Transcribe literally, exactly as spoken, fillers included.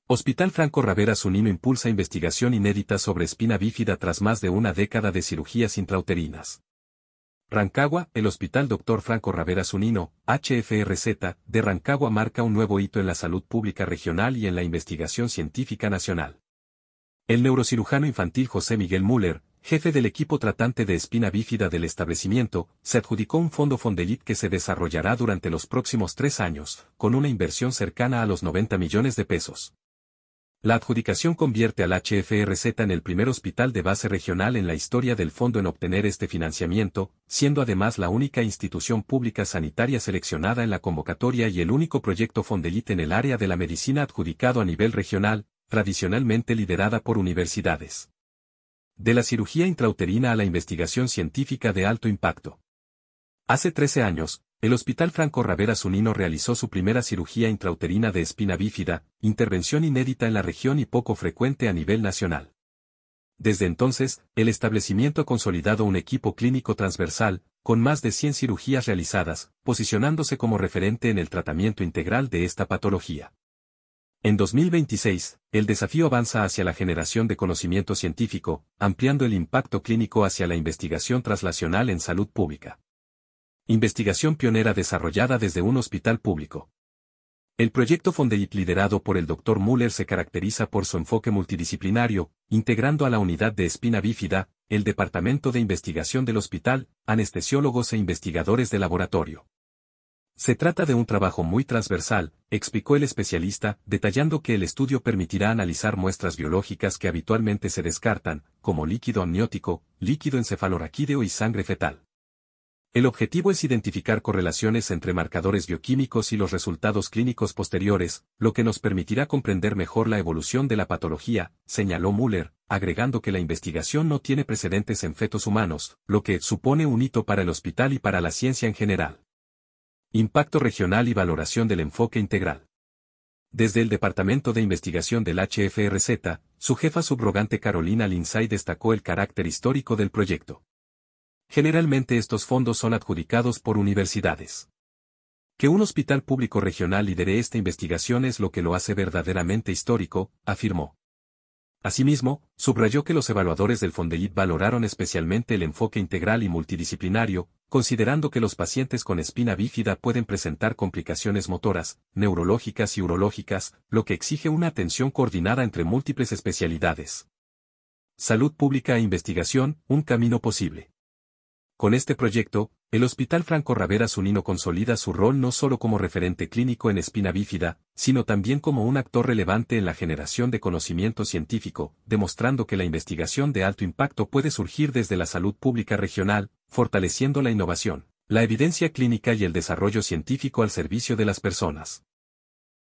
Hospital Franco Ravera Zunino impulsa investigación inédita sobre espina bífida tras más de una década de cirugías intrauterinas. Rancagua, el Hospital doctor Franco Ravera Zunino, H F R Z, de Rancagua marca un nuevo hito en la salud pública regional y en la investigación científica nacional. El neurocirujano infantil José Miguel Müller, jefe del equipo tratante de espina bífida del establecimiento, se adjudicó un fondo Fondelit que se desarrollará durante los próximos tres años, con una inversión cercana a los noventa millones de pesos. La adjudicación convierte al H F R Z en el primer hospital de base regional en la historia del fondo en obtener este financiamiento, siendo además la única institución pública sanitaria seleccionada en la convocatoria y el único proyecto Fondelit en el área de la medicina adjudicado a nivel regional, tradicionalmente liderada por universidades. De la cirugía intrauterina a la investigación científica de alto impacto. Hace trece años, el Hospital Franco Ravera Zunino realizó su primera cirugía intrauterina de espina bífida, intervención inédita en la región y poco frecuente a nivel nacional. Desde entonces, el establecimiento ha consolidado un equipo clínico transversal, con más de cien cirugías realizadas, posicionándose como referente en el tratamiento integral de esta patología. En dos mil veintiséis, el desafío avanza hacia la generación de conocimiento científico, ampliando el impacto clínico hacia la investigación translacional en salud pública. Investigación pionera desarrollada desde un hospital público. El proyecto Fondelit liderado por el doctor Müller se caracteriza por su enfoque multidisciplinario, integrando a la unidad de espina bífida, el departamento de investigación del hospital, anestesiólogos e investigadores de laboratorio. Se trata de un trabajo muy transversal, explicó el especialista, detallando que el estudio permitirá analizar muestras biológicas que habitualmente se descartan, como líquido amniótico, líquido encefalorraquídeo y sangre fetal. El objetivo es identificar correlaciones entre marcadores bioquímicos y los resultados clínicos posteriores, lo que nos permitirá comprender mejor la evolución de la patología, señaló Müller, agregando que la investigación no tiene precedentes en fetos humanos, lo que supone un hito para el hospital y para la ciencia en general. Impacto regional y valoración del enfoque integral. Desde el Departamento de Investigación del H F R Z, su jefa subrogante Carolina Lindsay destacó el carácter histórico del proyecto. Generalmente estos fondos son adjudicados por universidades. Que un hospital público regional lidere esta investigación es lo que lo hace verdaderamente histórico, afirmó. Asimismo, subrayó que los evaluadores del Fondelit valoraron especialmente el enfoque integral y multidisciplinario, considerando que los pacientes con espina bífida pueden presentar complicaciones motoras, neurológicas y urológicas, lo que exige una atención coordinada entre múltiples especialidades. Salud pública e investigación, un camino posible. Con este proyecto, el Hospital Franco Ravera Zunino consolida su rol no solo como referente clínico en espina bífida, sino también como un actor relevante en la generación de conocimiento científico, demostrando que la investigación de alto impacto puede surgir desde la salud pública regional, fortaleciendo la innovación, la evidencia clínica y el desarrollo científico al servicio de las personas.